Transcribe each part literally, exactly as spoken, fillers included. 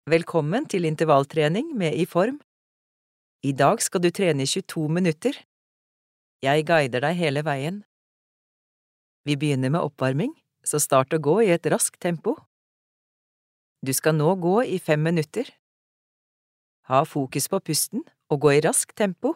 Velkommen til intervalltrening med I Form. I dag skal du trene I tjueto minutter. Jeg guider deg hele veien. Vi begynner med oppvarming, så start å gå I et raskt tempo. Du skal nå gå I fem minutter. Ha fokus på pusten og gå I raskt tempo.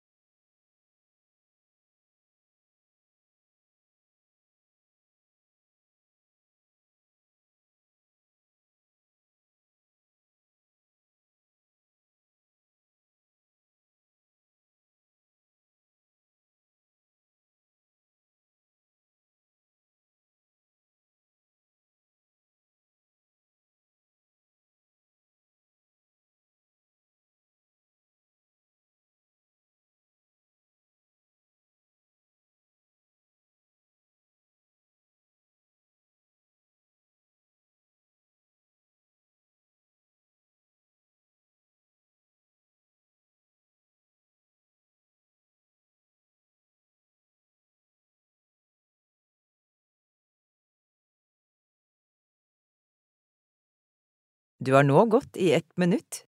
Du har nå gått I ett minutt.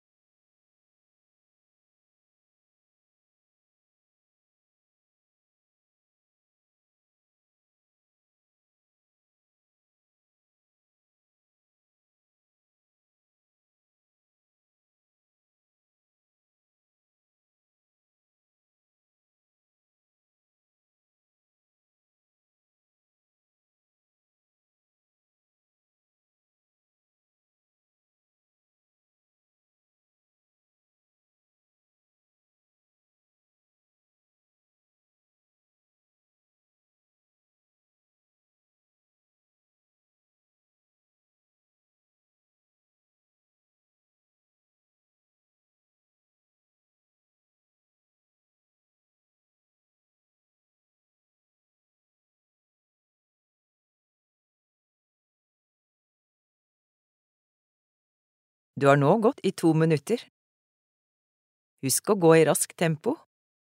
Du har nå gått I to minutter. Husk å gå I raskt tempo.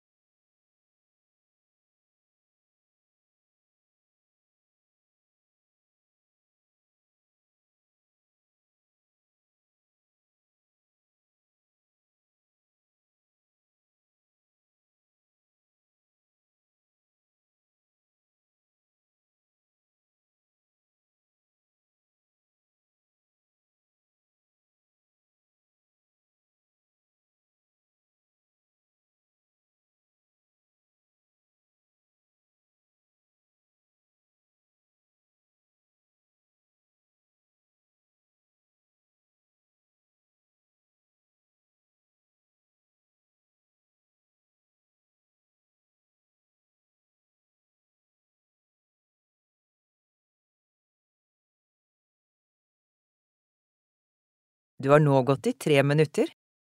Du har nå gått I tre minutter.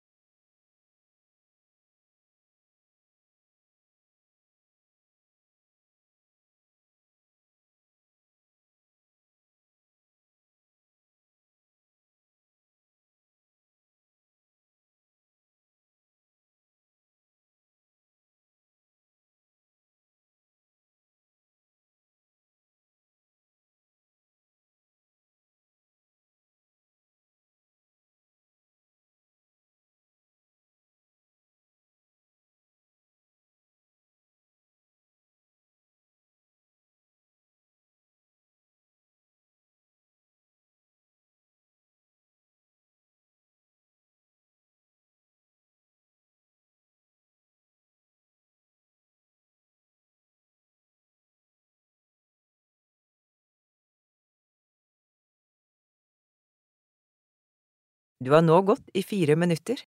Du har nå gått I fire minutter.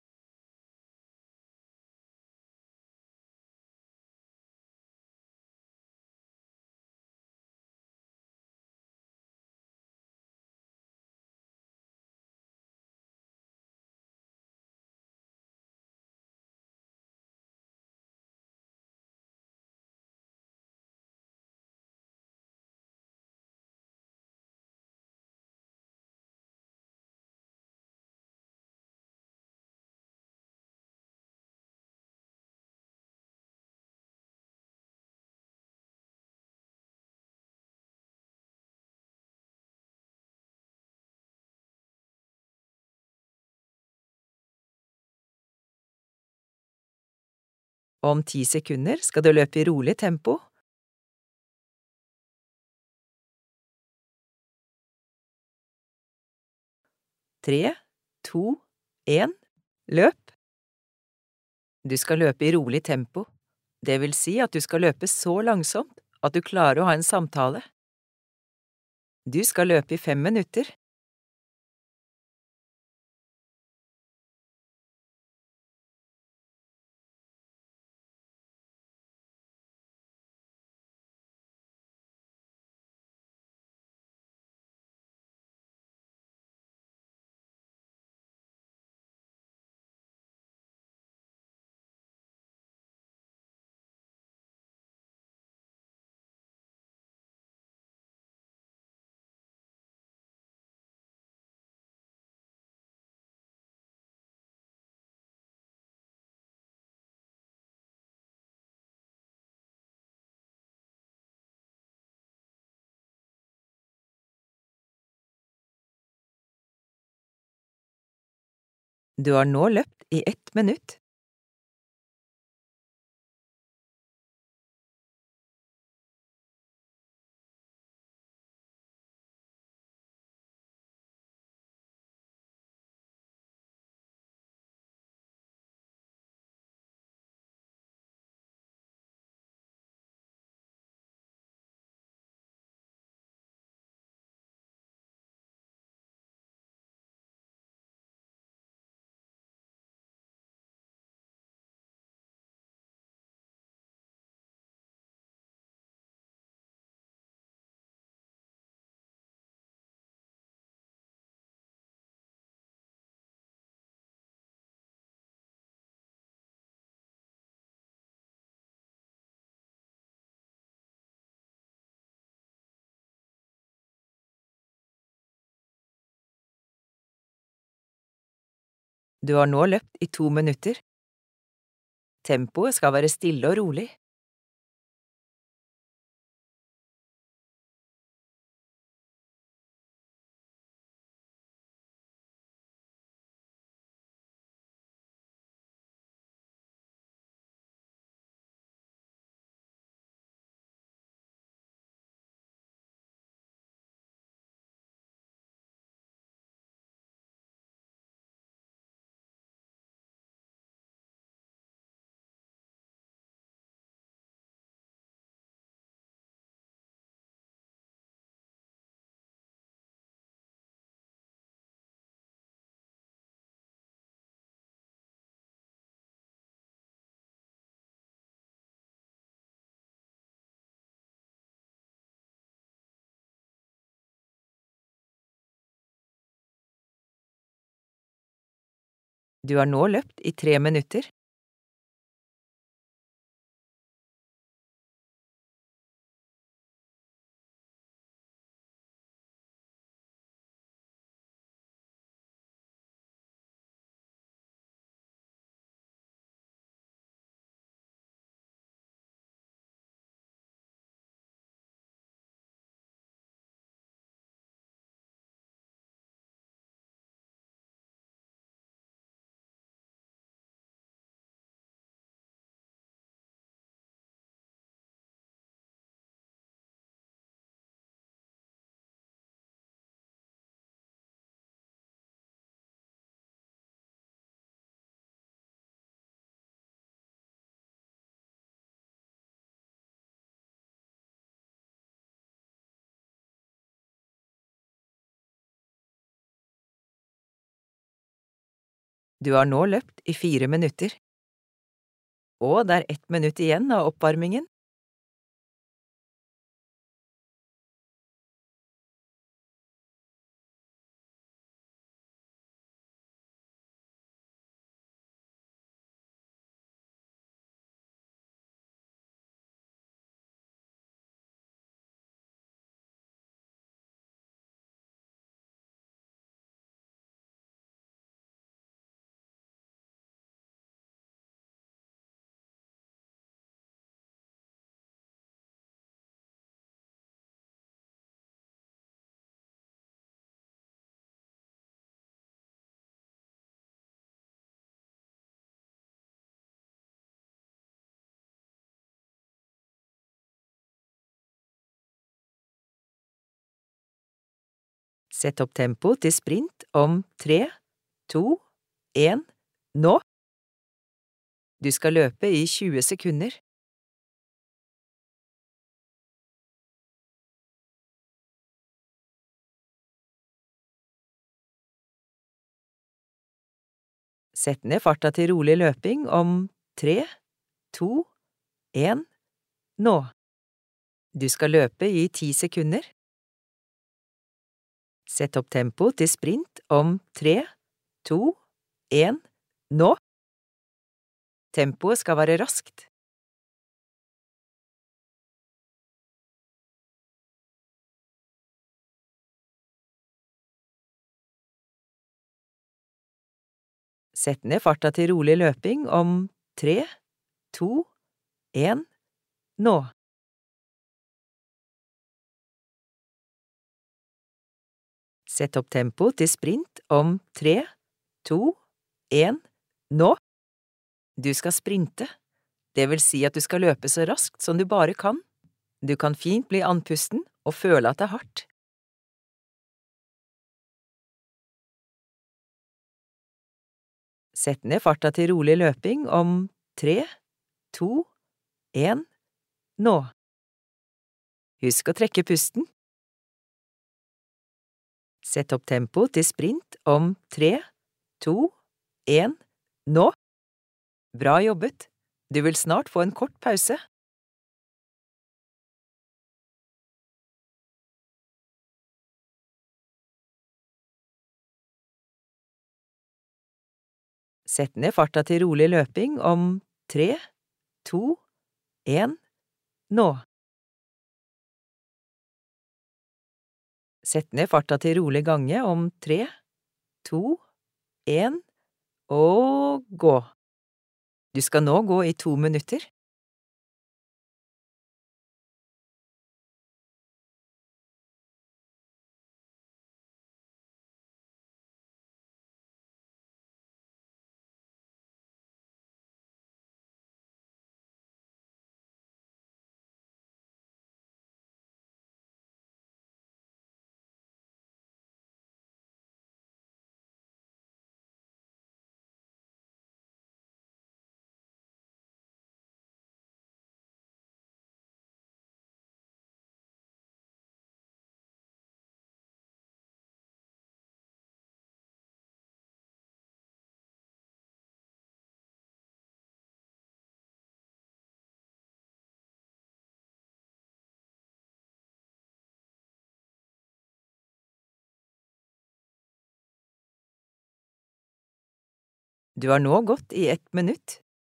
Om ti sekunder skal du løpe i rolig tempo. Tre, to, en, løp! Du skal løpe i rolig tempo. Det vil si at du skal løpe så langsomt at du klarer å ha en samtale. Du skal løpe i fem minutter. Du har nå løpt i ett minutt. Du har nå løpt i to minutter. Tempoet skal være stille og rolig. Du har nå løpt i tre minutter. Du har nå løpt i fire minutter. Og det er ett minutt igjen av oppvarmingen. Sett opp tempo til sprint om tre, to, en, nå! Du skal løpe i tjue sekunder. Sett ned farta til rolig løping om tre, to, en, nå! Du skal løpe i ti sekunder. Sett opp tempo til sprint om tre, to, en, nå! Tempoet skal være raskt. Sett ned farta til rolig løping om tre, to, en, nå! Sett opp tempo til sprint om tre, to, en, nå! Du skal sprinte. Det vil si at du skal løpe så raskt som du bare kan. Du kan fint bli andpusten og føle at det er hardt. Sett ned farta til rolig løping om tre, to, en, nå! Husk å trekke pusten. Sett opp tempo til sprint om tre, to, en, nå! Bra jobbet! Du vil snart få en kort pause. Sett ned farta til rolig løping om tre, to, en, nå! Sett ned farta til rolig gange om tre, to, en, og gå! Du skal nå gå i to minutter. Du har nå gått i ett minutt.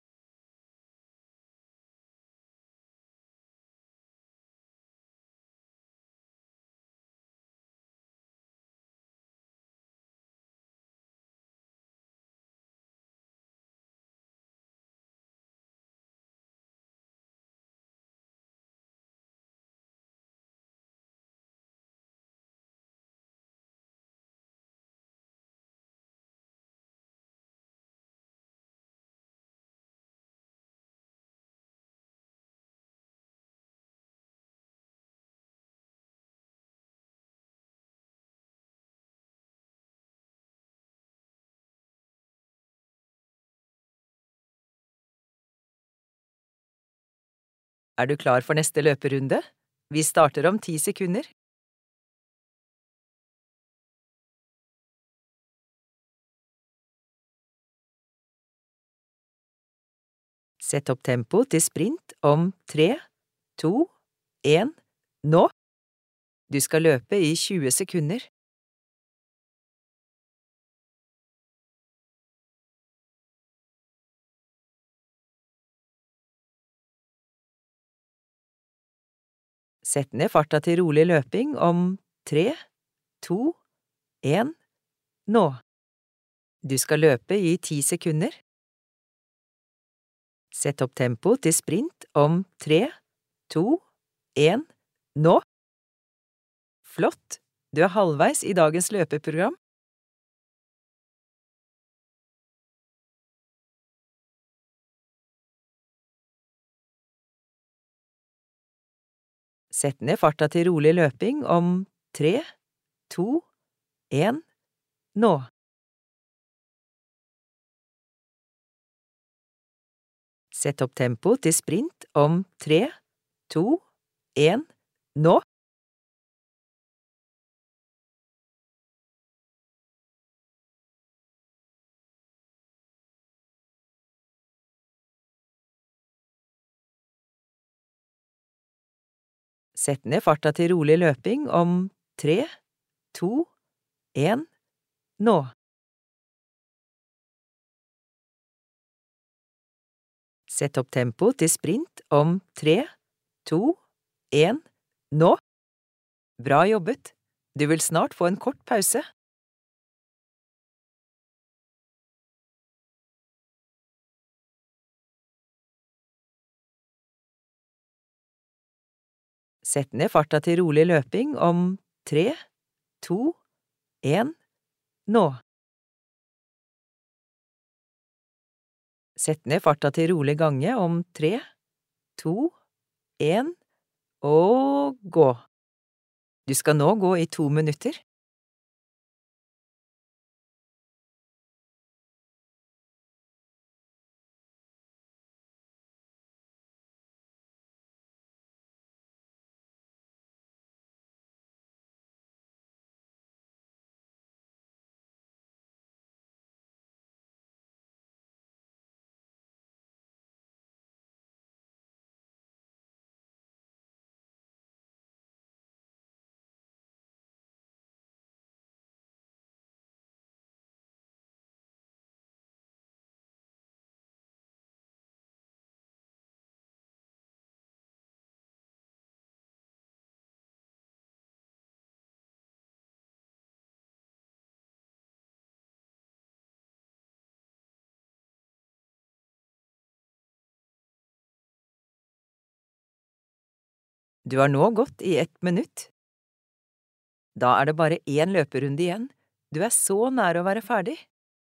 Er du klar for neste løperunde? Vi starter om ti sekunder. Sett opp tempo til sprint om tre, to, en, nå! Du skal løpe i tjue sekunder. Sett ned farta til rolig løping om tre, to, en, nå! Du skal løpe i ti sekunder. Sett opp tempo til sprint om tre, to, en, nå! Flott! Du er halvveis i dagens løpeprogram. Sett ned farta til rolig løping om tre, to, en, nå. Sett opp tempo til sprint om tre, to, en, nå. Sett ned farta til rolig løping om tre, to, en, nå. Sett opp tempo til sprint om tre, to, en, nå. Bra jobbet! Du vil snart få en kort pause. Sett ned farta til rolig løping om tre, to, en, nå. Sett ned farta til rolig gange om tre, to, en, og gå. Du skal nå gå i to minutter. Du har nå gått i ett minutt. Da er det bare én løperunde igjen. Du er så nær å være ferdig.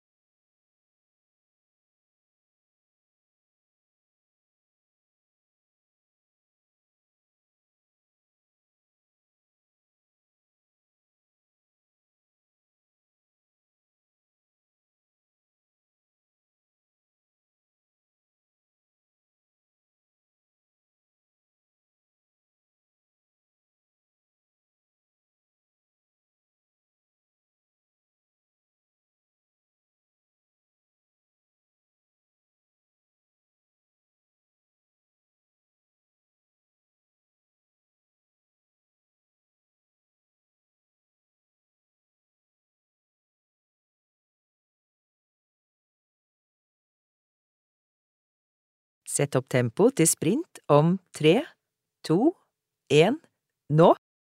Sett opp tempo til sprint om tre, to, en, nå.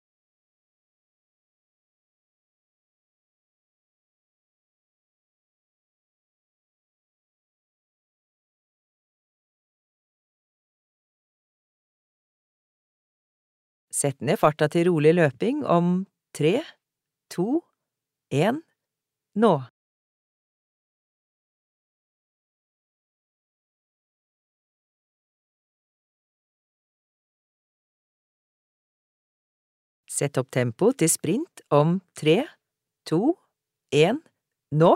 Sett ned farta til rolig løping om tre, to, en, nå. Sett opp tempo til sprint om tre, to, en, nå.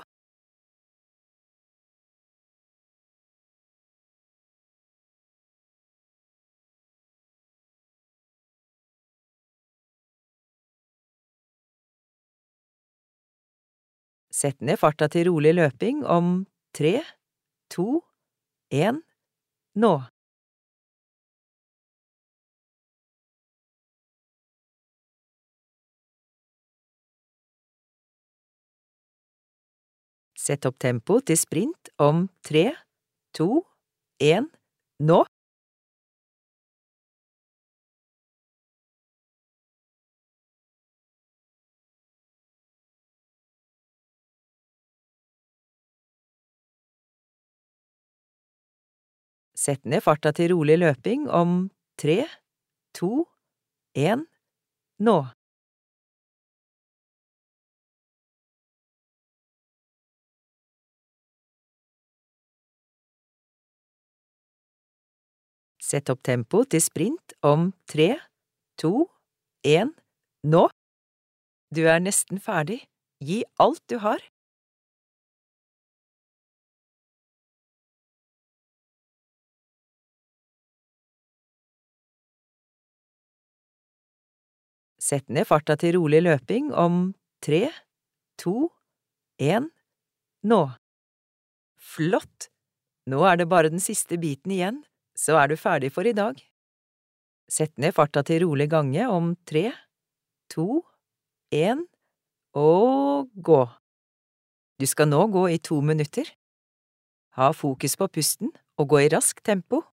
Sett ned farta til rolig løping om tre, to, en, nå. Sett opp tempo til sprint om tre, to, en, nå. Sett ned farta til rolig løping om tre, to, en, nå. Sett opp tempo til sprint om tre, to, en, nå. Du er nesten ferdig. Gi alt du har. Sett ned farta til rolig løping om tre, to, en, nå. Flott! Nå er det bare den siste biten igjen, så er du ferdig for i dag. Sett ned farta til rolig gange om tre, to, en, og gå. Du skal nå gå i to minutter. Ha fokus på pusten og gå i raskt tempo.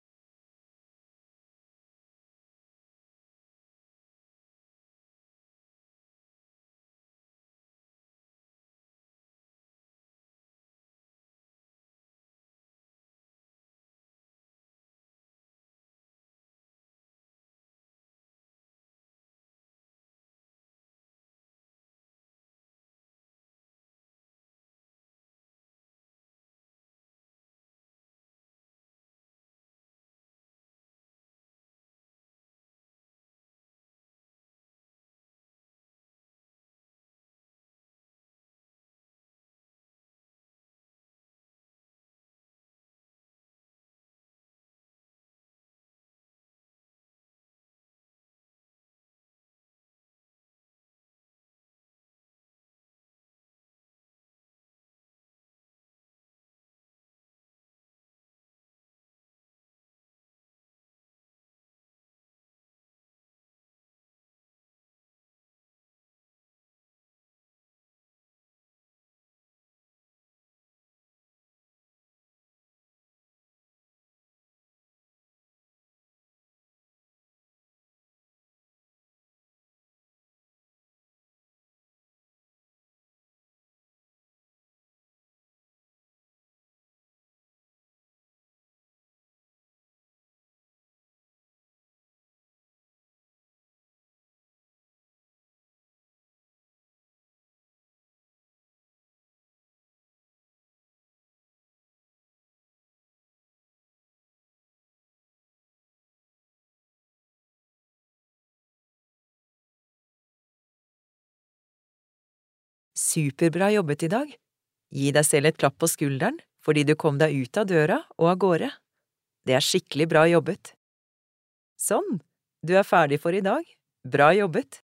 Superbra jobbet i dag. Gi deg selv et klapp på skulderen fordi du kom deg ut av døra og av gårde. Det er skikkelig bra jobbet. Sånn, du er ferdig for i dag. Bra jobbet!